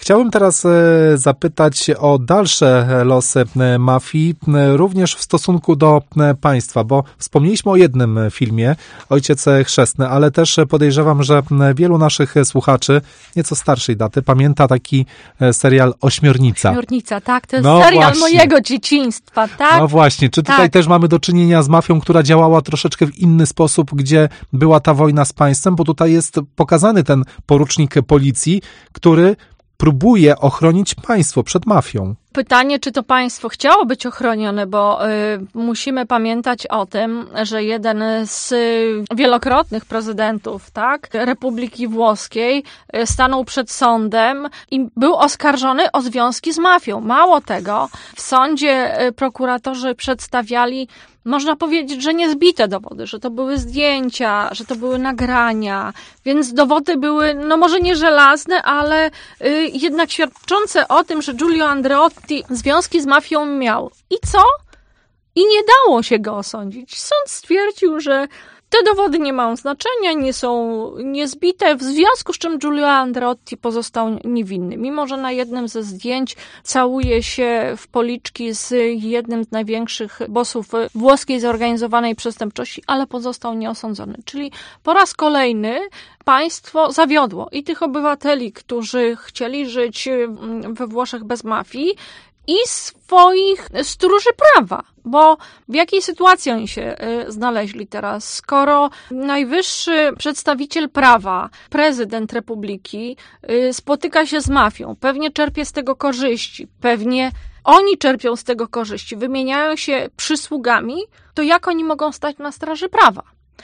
Chciałbym teraz zapytać o dalsze losy mafii, również w stosunku do państwa, bo wspomnieliśmy o jednym filmie, Ojciec Chrzestny, ale też podejrzewam, że wielu naszych słuchaczy, nieco starszej daty, pamięta taki serial Ośmiornica. Ośmiornica, tak, to jest serial mojego dzieciństwa, tak? No właśnie, czy tutaj też mamy do czynienia z mafią, która działała troszeczkę w inny sposób, gdzie była ta wojna z państwem, bo tutaj jest pokazany ten porucznik policji, który próbuje ochronić państwo przed mafią. Pytanie, czy to państwo chciało być ochronione, bo musimy pamiętać o tym, że jeden z wielokrotnych prezydentów, tak, Republiki Włoskiej stanął przed sądem i był oskarżony o związki z mafią. Mało tego, w sądzie prokuratorzy przedstawiali, można powiedzieć, że niezbite dowody, że to były zdjęcia, że to były nagrania, więc dowody były, no może nie żelazne, ale jednak świadczące o tym, że Giulio Andreotti związki z mafią miał. I co? I nie dało się go osądzić. Sąd stwierdził, że te dowody nie mają znaczenia, nie są niezbite, w związku z czym Giulio Andreotti pozostał niewinny. Mimo że na jednym ze zdjęć całuje się w policzki z jednym z największych bossów włoskiej zorganizowanej przestępczości, ale pozostał nieosądzony. Czyli po raz kolejny państwo zawiodło i tych obywateli, którzy chcieli żyć we Włoszech bez mafii, i swoich stróży prawa, bo w jakiej sytuacji oni się znaleźli teraz? Skoro najwyższy przedstawiciel prawa, prezydent republiki spotyka się z mafią, pewnie czerpie z tego korzyści, pewnie oni czerpią z tego korzyści, wymieniają się przysługami, to jak oni mogą stać na straży prawa?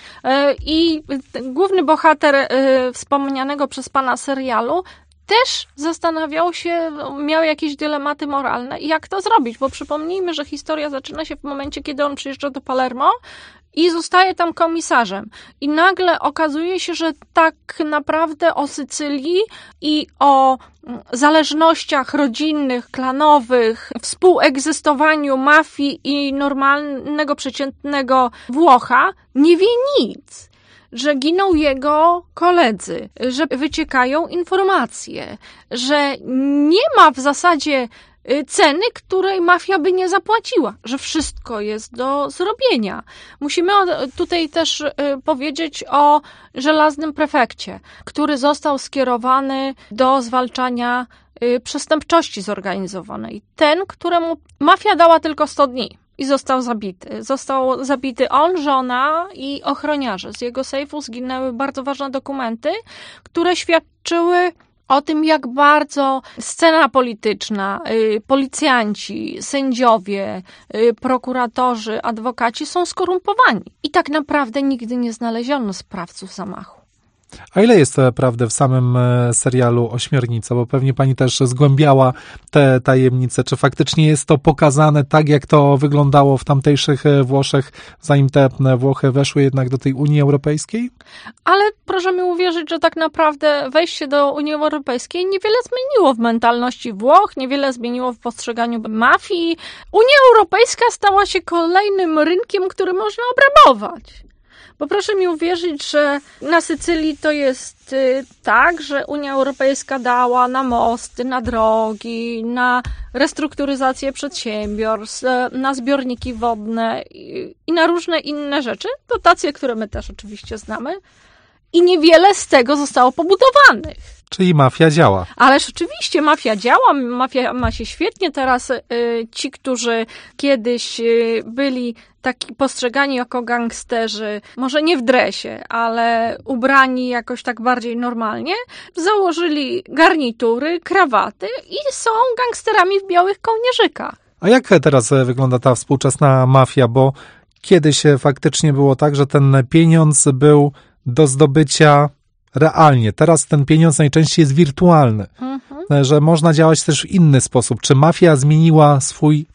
I główny bohater wspomnianego przez pana serialu też zastanawiał się, miał jakieś dylematy moralne i jak to zrobić, bo przypomnijmy, że historia zaczyna się w momencie, kiedy on przyjeżdża do Palermo i zostaje tam komisarzem. I nagle okazuje się, że tak naprawdę o Sycylii i o zależnościach rodzinnych, klanowych, współegzystowaniu mafii i normalnego, przeciętnego Włocha nie wie nic. Że giną jego koledzy, że wyciekają informacje, że nie ma w zasadzie ceny, której mafia by nie zapłaciła, że wszystko jest do zrobienia. Musimy tutaj też powiedzieć o żelaznym prefekcie, który został skierowany do zwalczania przestępczości zorganizowanej. Ten, któremu mafia dała tylko 100 dni. I został zabity. Został zabity on, żona i ochroniarze. Z jego sejfu zginęły bardzo ważne dokumenty, które świadczyły o tym, jak bardzo scena polityczna, policjanci, sędziowie, prokuratorzy, adwokaci są skorumpowani. I tak naprawdę nigdy nie znaleziono sprawców zamachu. A ile jest prawdy w samym serialu Ośmiornica? Bo pewnie pani też zgłębiała te tajemnice. Czy faktycznie jest to pokazane tak, jak to wyglądało w tamtejszych Włoszech, zanim te Włochy weszły jednak do tej Unii Europejskiej? Ale proszę mi uwierzyć, że tak naprawdę wejście do Unii Europejskiej niewiele zmieniło w mentalności Włoch, niewiele zmieniło w postrzeganiu mafii. Unia Europejska stała się kolejnym rynkiem, który można obrabować. Bo proszę mi uwierzyć, że na Sycylii to jest tak, że Unia Europejska dała na mosty, na drogi, na restrukturyzację przedsiębiorstw, na zbiorniki wodne i na różne inne rzeczy. Dotacje, które my też oczywiście znamy. I niewiele z tego zostało pobudowanych. Czyli mafia działa. Ależ oczywiście mafia działa, mafia ma się świetnie. Teraz ci, którzy kiedyś byli taki postrzegani jako gangsterzy, może nie w dresie, ale ubrani jakoś tak bardziej normalnie, założyli garnitury, krawaty i są gangsterami w białych kołnierzykach. A jak teraz wygląda ta współczesna mafia? Bo kiedyś faktycznie było tak, że ten pieniądz był do zdobycia realnie. Teraz ten pieniądz najczęściej jest wirtualny, że można działać też w inny sposób. Czy mafia zmieniła swój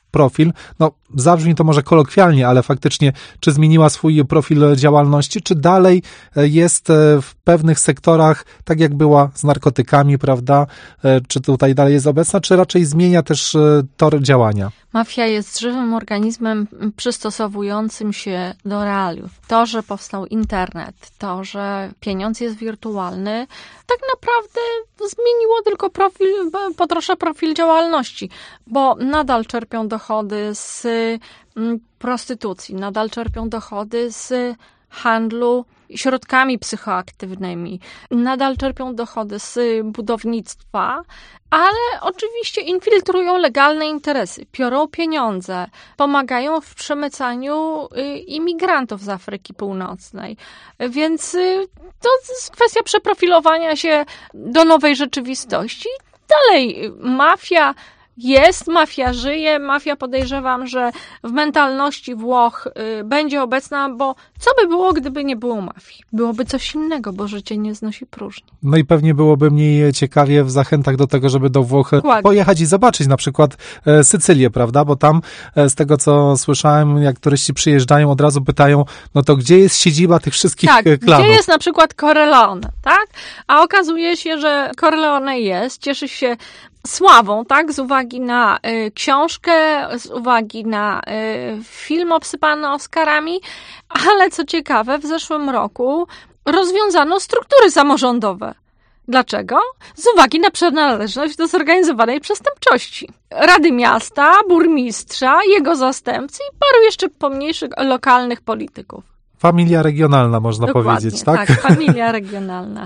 profil, no zabrzmi to może kolokwialnie, ale faktycznie czy zmieniła swój profil działalności, czy dalej jest w pewnych sektorach, tak jak była z narkotykami, prawda, czy tutaj dalej jest obecna, czy raczej zmienia też tor działania? Mafia jest żywym organizmem przystosowującym się do realiów. To, że powstał internet, to, że pieniądz jest wirtualny, tak naprawdę zmieniło tylko po trosze profil działalności, bo nadal czerpią dochody z prostytucji, nadal czerpią dochody z handlu środkami psychoaktywnymi, nadal czerpią dochody z budownictwa, ale oczywiście infiltrują legalne interesy, piorą pieniądze, pomagają w przemycaniu imigrantów z Afryki Północnej. Więc to jest kwestia przeprofilowania się do nowej rzeczywistości. Dalej mafia jest, mafia żyje, mafia podejrzewam, że w mentalności Włoch będzie obecna, bo co by było, gdyby nie było mafii? Byłoby coś innego, bo życie nie znosi próżni. No i pewnie byłoby mniej ciekawie w zachętach do tego, żeby do Włoch pojechać i zobaczyć na przykład Sycylię, prawda? Bo tam z tego, co słyszałem, jak turyści przyjeżdżają, od razu pytają, no to gdzie jest siedziba tych wszystkich klanów? Gdzie jest na przykład Corleone, tak? A okazuje się, że Corleone cieszy się sławą, tak, z uwagi na książkę, z uwagi na film obsypany Oscarami, ale co ciekawe, w zeszłym roku rozwiązano struktury samorządowe. Dlaczego? Z uwagi na przynależność do zorganizowanej przestępczości. Rady miasta, burmistrza, jego zastępcy i paru jeszcze pomniejszych lokalnych polityków. Familia regionalna, można Dokładnie, powiedzieć, tak? Tak, familia regionalna.